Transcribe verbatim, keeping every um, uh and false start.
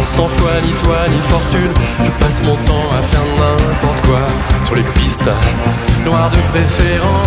Sans foi ni toi ni fortune, je passe mon temps à faire n'importe quoi sur les pistes noires de préférence.